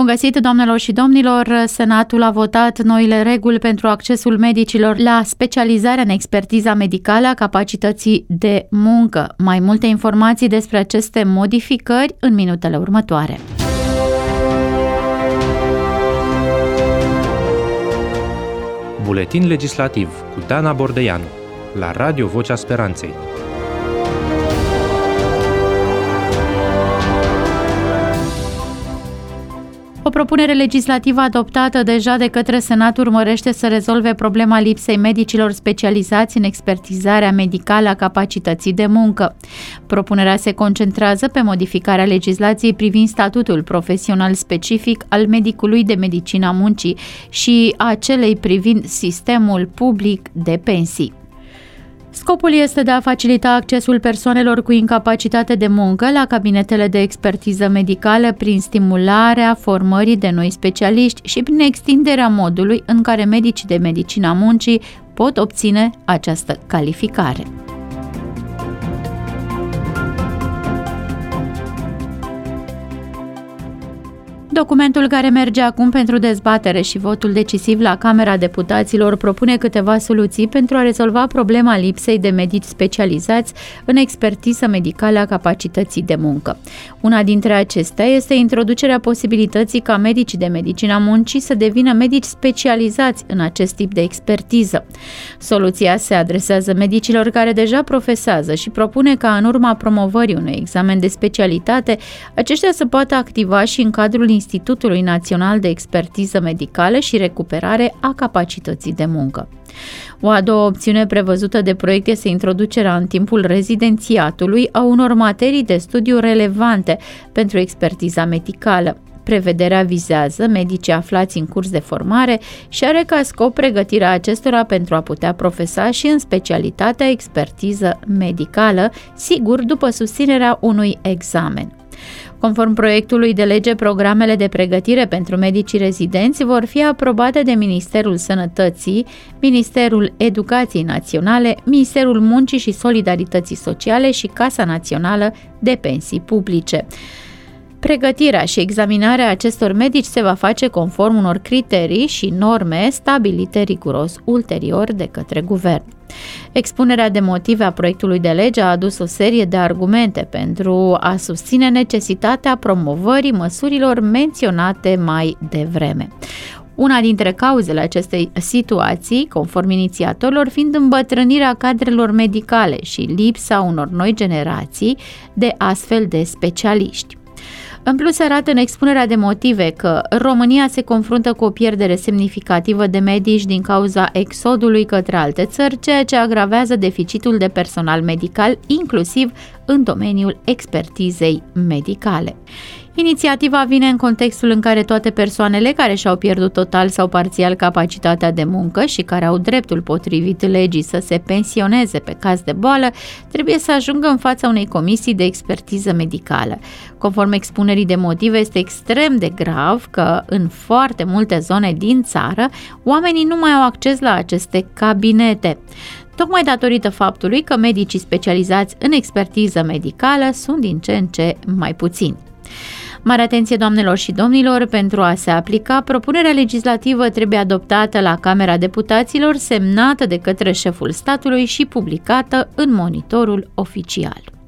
Bun găsit, doamnelor și domnilor! Senatul a votat noile reguli pentru accesul medicilor la specializarea în expertiza medicală a capacității de muncă. Mai multe informații despre aceste modificări în minutele următoare. Buletin legislativ cu Dana Bordeianu la Radio Vocea Speranței. O propunere legislativă adoptată deja de către Senat urmărește să rezolve problema lipsei medicilor specializați în expertizarea medicală a capacității de muncă. Propunerea se concentrează pe modificarea legislației privind statutul profesional specific al medicului de medicină a muncii și a celei privind sistemul public de pensii. Scopul este de a facilita accesul persoanelor cu incapacitate de muncă la cabinetele de expertiză medicală prin stimularea formării de noi specialiști și prin extinderea modului în care medicii de medicină a muncii pot obține această calificare. Documentul care merge acum pentru dezbatere și votul decisiv la Camera Deputaților propune câteva soluții pentru a rezolva problema lipsei de medici specializați în expertiză medicală a capacității de muncă. Una dintre acestea este introducerea posibilității ca medicii de medicină a muncii să devină medici specializați în acest tip de expertiză. Soluția se adresează medicilor care deja profesează și propune ca în urma promovării unui examen de specialitate, aceștia să poată activa și în cadrul Institutului Național de Expertiză Medicală și Recuperare a Capacității de Muncă. O a doua opțiune prevăzută de proiect este introducerea în timpul rezidențiatului a unor materii de studiu relevante pentru expertiza medicală. Prevederea vizează medicii aflați în curs de formare și are ca scop pregătirea acestora pentru a putea profesa și în specialitatea expertiză medicală, sigur după susținerea unui examen. Conform proiectului de lege, programele de pregătire pentru medicii rezidenți vor fi aprobate de Ministerul Sănătății, Ministerul Educației Naționale, Ministerul Muncii și Solidarității Sociale și Casa Națională de Pensii Publice. Pregătirea și examinarea acestor medici se va face conform unor criterii și norme stabilite riguros ulterior de către guvern. Expunerea de motive a proiectului de lege a adus o serie de argumente pentru a susține necesitatea promovării măsurilor menționate mai devreme. Una dintre cauzele acestei situații, conform inițiatorilor, fiind îmbătrânirea cadrelor medicale și lipsa unor noi generații de astfel de specialiști. În plus, arată în expunerea de motive că România se confruntă cu o pierdere semnificativă de medici din cauza exodului către alte țări, ceea ce agravează deficitul de personal medical, inclusiv în domeniul expertizei medicale. Inițiativa vine în contextul în care toate persoanele care și-au pierdut total sau parțial capacitatea de muncă și care au dreptul potrivit legii să se pensioneze pe caz de boală, trebuie să ajungă în fața unei comisii de expertiză medicală. Conform expunerii de motive, este extrem de grav că în foarte multe zone din țară oamenii nu mai au acces la aceste cabinete, tocmai datorită faptului că medicii specializați în expertiză medicală sunt din ce în ce mai puțini. Mare atenție, doamnelor și domnilor, pentru a se aplica, propunerea legislativă trebuie adoptată la Camera Deputaților, semnată de către șeful statului și publicată în Monitorul Oficial.